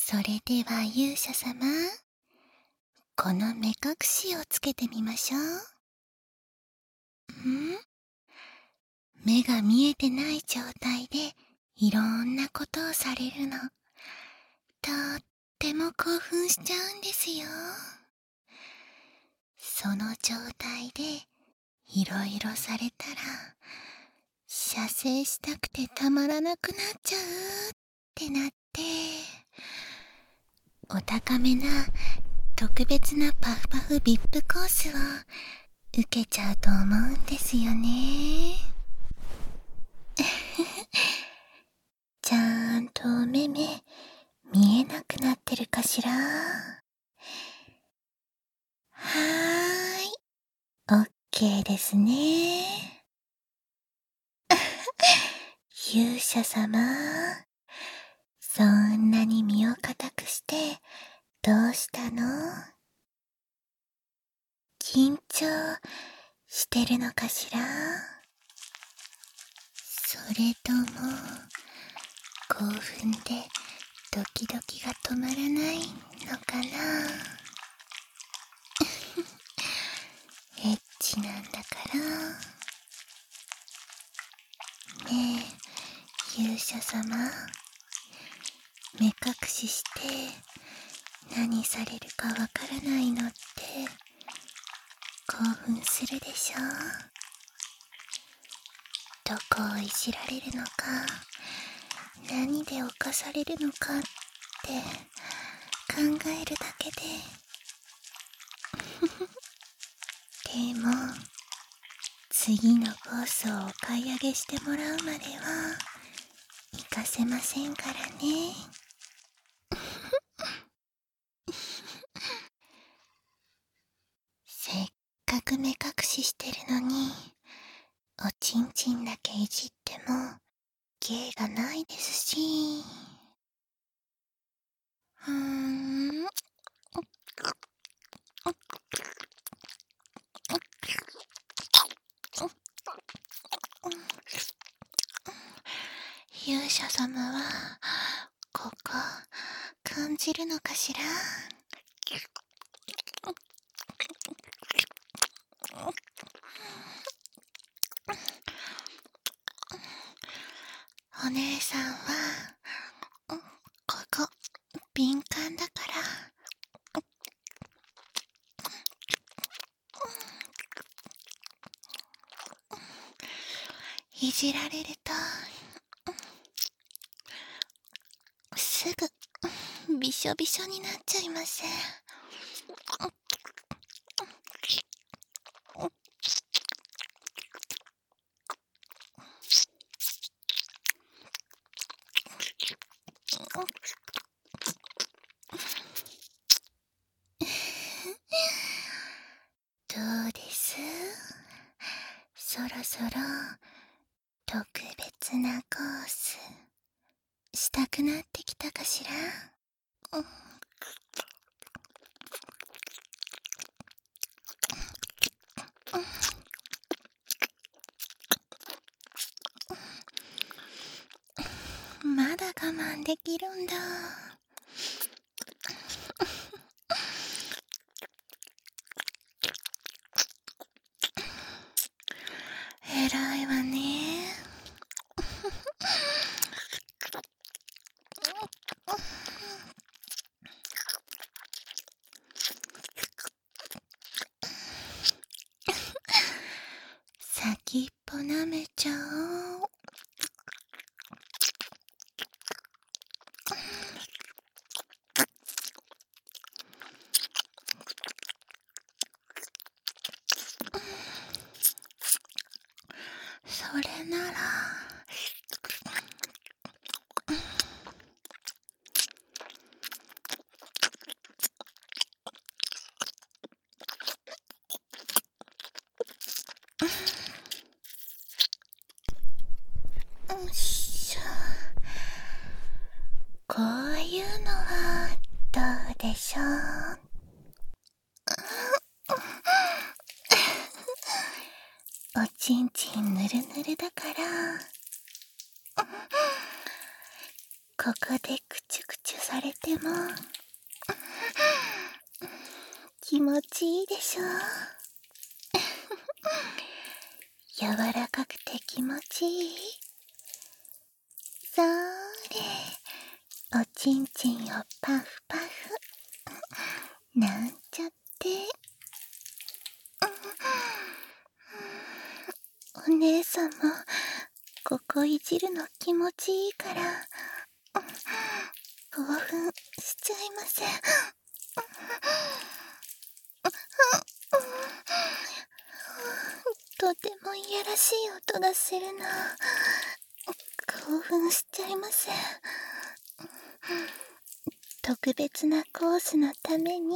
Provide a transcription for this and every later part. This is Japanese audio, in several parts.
それでは勇者様、この目隠しをつけてみましょう。目が見えてない状態でいろんなことをされるの。とっても興奮しちゃうんですよ。その状態でいろいろされたら、射精したくてたまらなくなっちゃうってなって、お高めな特別なパフパフビップコースを受けちゃうと思うんですよね。ちゃんとお目目見えなくなってるかしら。はーい、オッケーですね。勇者様、そんなに身を固くしてどうしたの？緊張してるのかしら？それとも興奮でドキドキが止まらないのかな？エッチなんだからね。え勇者様、目隠しして何されるかわからないのって興奮するでしょ？どこをいじられるのか、何で犯されるのかって考えるだけででも次のコースをお買い上げしてもらうまでは行かせませんからね。せっかく目隠ししてるのに、おちんちんだけいじっても芸がないですし。勇者様はここ感じるのかしら？お姉さんはここ敏感だから、いじられるとすぐびしょびしょになっちゃいません？どうです？そろそろ特別なコースしたくなってきたかしら？まだ我慢できるんだ。偉いわね。先っぽ舐めちゃおう。それならよいしょ。こういうのはどうでしょう？おちんちんぬるぬるだから、 ここでクチュクチュされても気持ちいいでしょ。柔らかくて気持ちいい。そーれ、おちんちんをパフパフなんちゃって。お姉さんもここいじるの気持ちいいから興奮しちゃいません。とてもいやらしい音がするな。興奮しちゃいません。特別なコースのために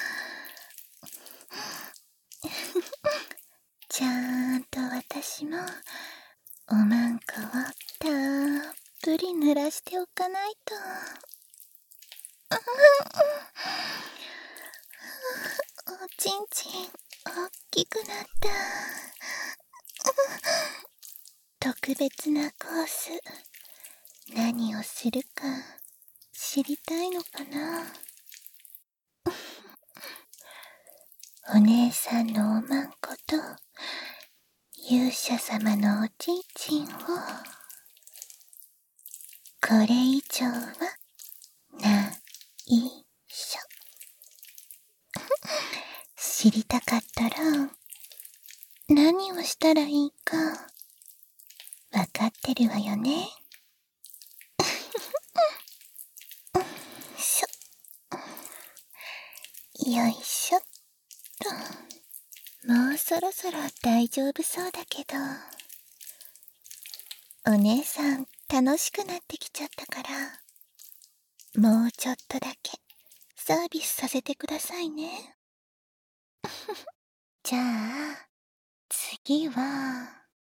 ちゃんと私もおまんこをたっぷり濡らしておかないと。おちんちん大きくなった。特別なコース何をするか知りたいのかな。お姉さんのおまんこと勇者様のおちんちんをこれ以上はないしょ。知りたかったら何をしたらいいかわかってるわよね。よいしょっと。もうそろそろ大丈夫そうだけど。お姉さん楽しくなってきちゃったから、もうちょっとだけサービスさせてくださいね。じゃあ次は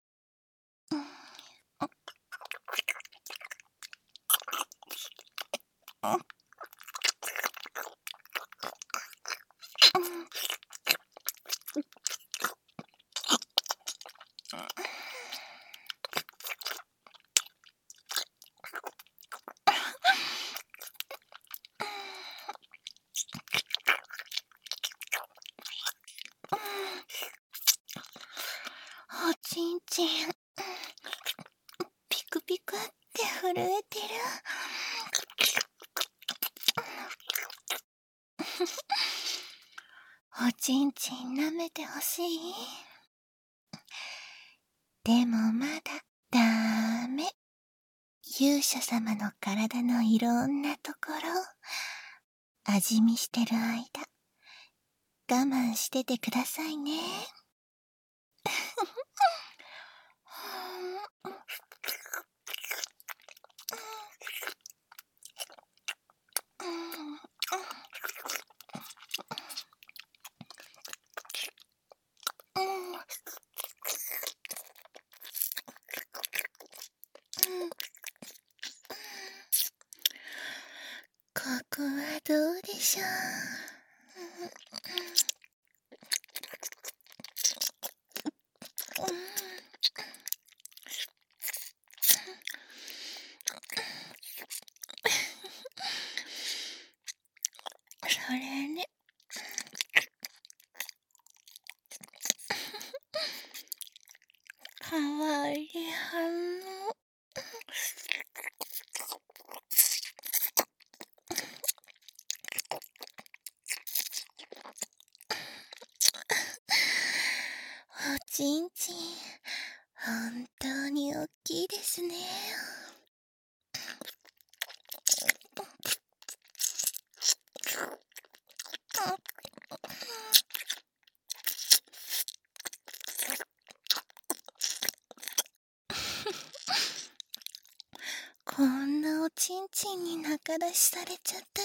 おちんちんピクピクって震えてる。おちんちん舐めてほしい。でもまだダメ。勇者様の体のいろんなところ味見してる間我慢しててくださいね。ここはどうでしょう。それね、かわいい反応。おちんちん本当に大きいですね。こんなおちんちんに仲出しされちゃった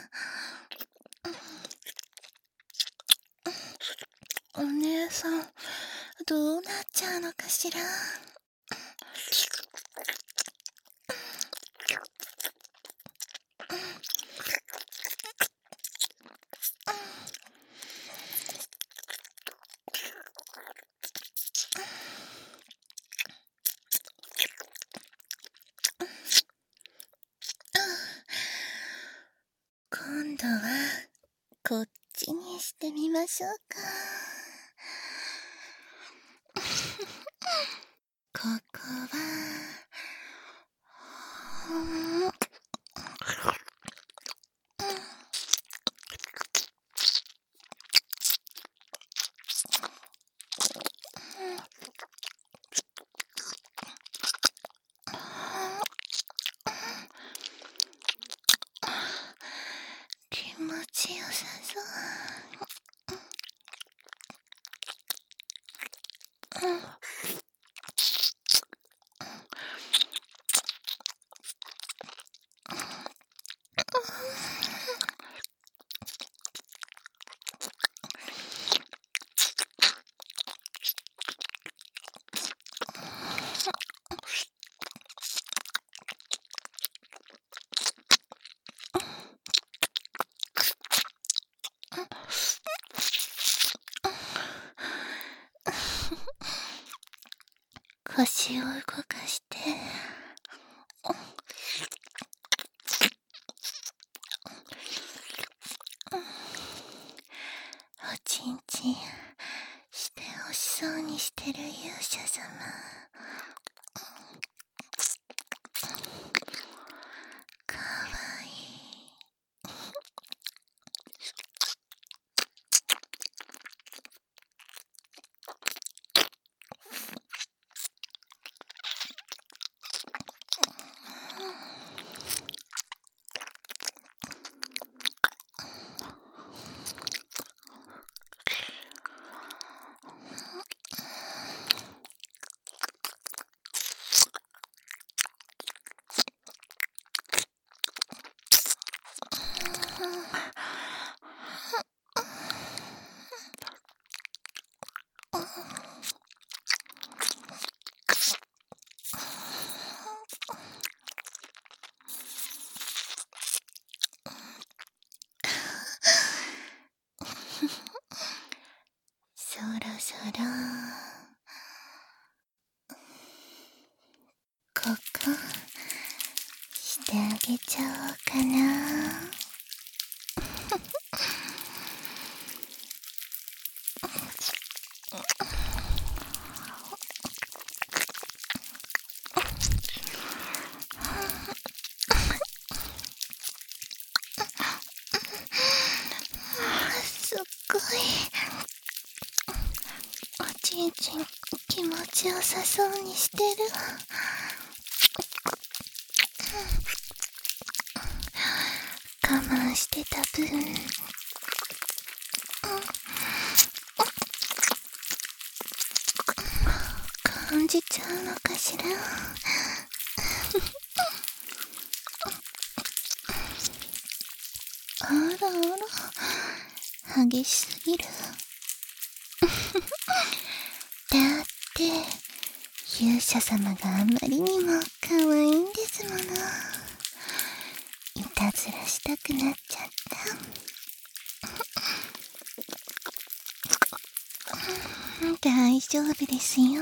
ら、お姉さんどうなっちゃうのかしら。 今度はこっちにしてみましょうか。ここは気持ちよさそう。腰を動かしておちんちんしてほしそうにしてる勇者様。かわいい。そろそろここしてあげちゃおうかな。すっごいおちんちん気持ちよさそうにしてる。我慢してた分感じちゃうのかしら。あらあら激しすぎる。だって勇者様があまりにも可愛いんですもの。いたずらしたくなっちゃった。大丈夫ですよ。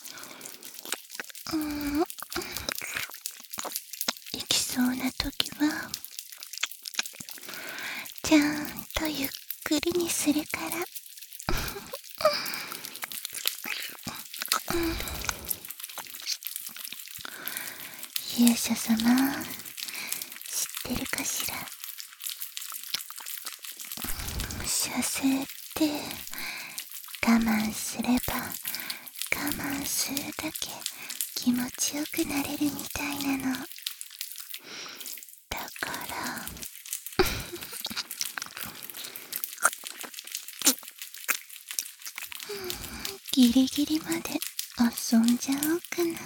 行きそうな時はちゃんとゆっくりにするから。勇者様知ってるかしら。射精って我慢すれば我慢するだけ気持ちよくなれるみたいなの。だからギリギリまで遊んじゃおうかな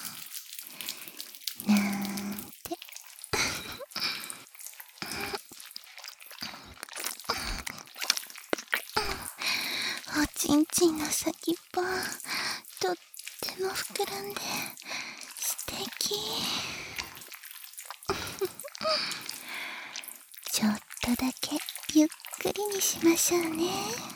なんて。おちんちんの先っぽとっても膨らんで素敵。ちょっとだけゆっくりにしましょうね。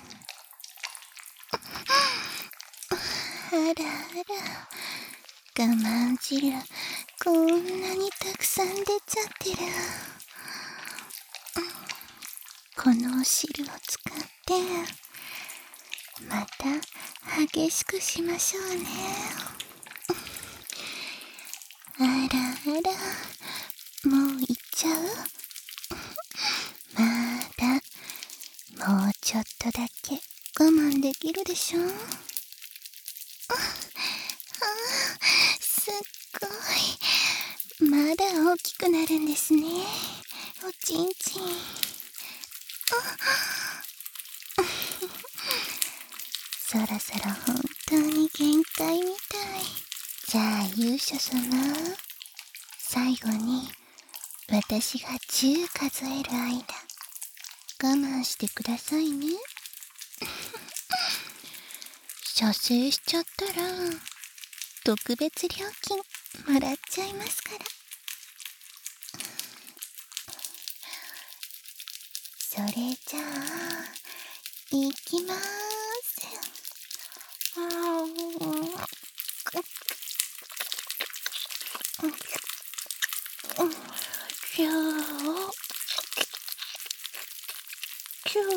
あらあら我慢汁こんなにたくさん出ちゃってる。 このお汁を使ってまた激しくしましょうね。あらあら、もう行っちゃう？まだもうちょっとだけ我慢できるでしょ。すっごい、まだ大きくなるんですね、おちんちん。そろそろ本当に限界みたい。じゃあ勇者様、最後に私が10数える間我慢してくださいね。射精しちゃったら特別料金もらっちゃいますから。それじゃあいきまーす。キューキュー、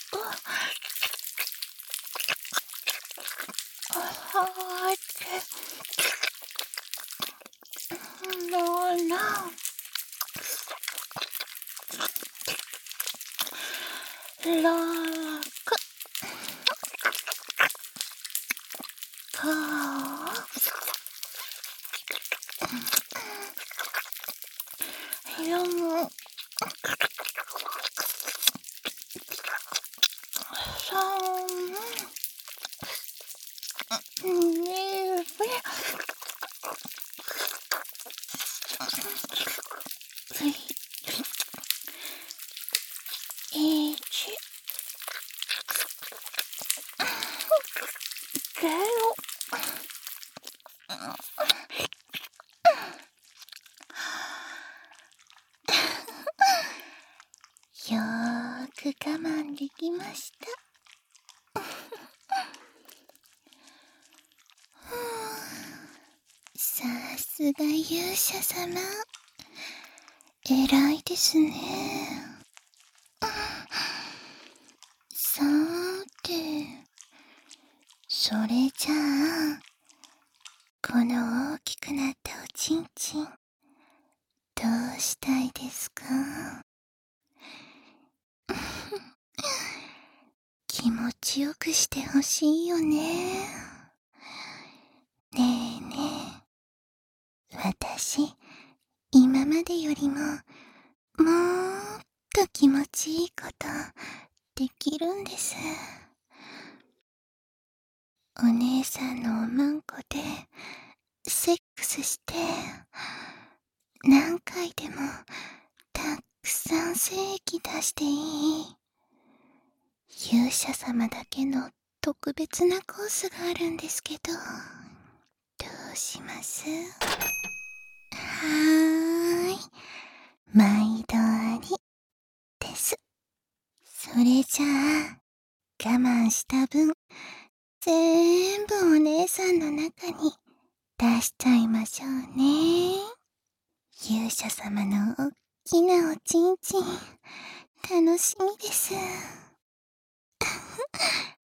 なら楽か4、3、2、1、0。よーく我慢できました。さすが勇者様、偉いですね。さーて、それじゃあこの大きくなったおちんちん、どうしたいですか？気持ちよくしてほしいよね。ねえねえ、私今までよりももっと気持ちいいことできるんです。お姉さんのおまんこでセックスして何回でもたくさん精液出していい勇者様だけの特別なコースがあるんですけど、どうします？はーい、毎度ありです。それじゃあ我慢した分全部お姉さんの中に出しちゃいましょうね。勇者様のおっきなおちんちん楽しみです。